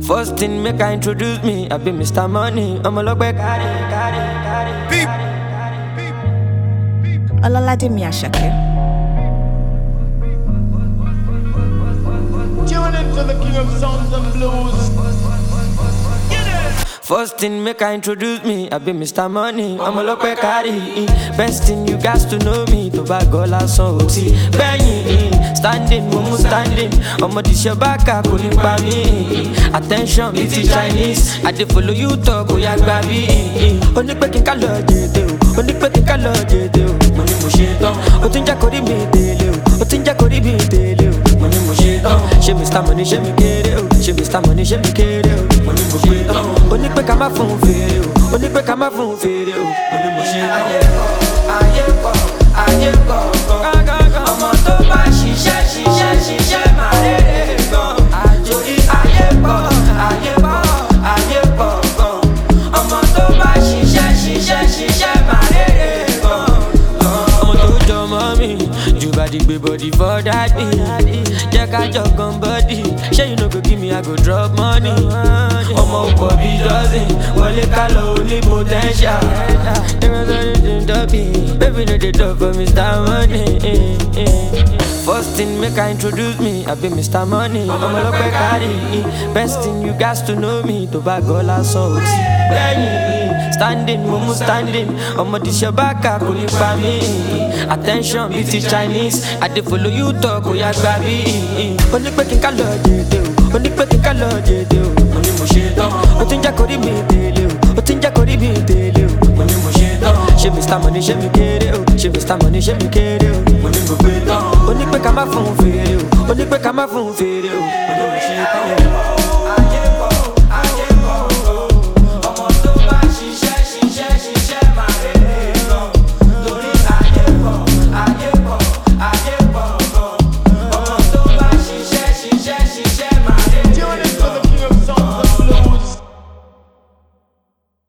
First thing make I introduce me, I be Mr. Money. I'm a look back. Olalademi Asake. Tune into the king of sounds and blues. First thing make I introduce me, I be Mr. Money. I'm a look back. Best thing you guys to know me, to buy gola so Benny, standing, mumu standing. I'm a dish your back, I couldn't buy me. Attention, it's Chinese. I did follow you talk, oh yeah, baby. Only pecking color, only pecking color, money mushito. Otinja kori me tele, otinja kori me tele, money mushito. She Mr. Money, she me get it, she Mr. Money, she me get it, money mushito. Only pé ká má fún fèrè o, only pé ká má fún fèrè o, money mushito. Ayé pọ̀, ọmọ tó bá ṣiṣẹ́ máa rere gan. Torí ayé pọ̀, ọmọ tó bá ṣiṣẹ́ máa rere gan. Ọmọ tó jọ mọ́ mi, jù bá di gbé body for daddy. Jẹ́ ká jọ gan body, ṣé you no go give me I go drop money. Ọmọ òpó bí dozen, wọlé ká lọ ní potential. Baby no dey talk for Mr. Money. First thing make I introduce me, I be Mr. Money. I'm a look carry. Best thing you guys to know me, to buy gola so Benny, standing, mumu standing. I'm a dish your back, I couldn't buy me. Attention, it's Chinese. I did follow you talk, oh yeah, baby. Only pecking color, only pecking color, money mushito. Otinja kori me tele, otinja kori me tele, money mushito. She Mr. Money, she me get it, she Mr. Money, she me get it, money mushito. Only pe ká má fún fèrè o, only pe ká má fún fèrè o, money mushito.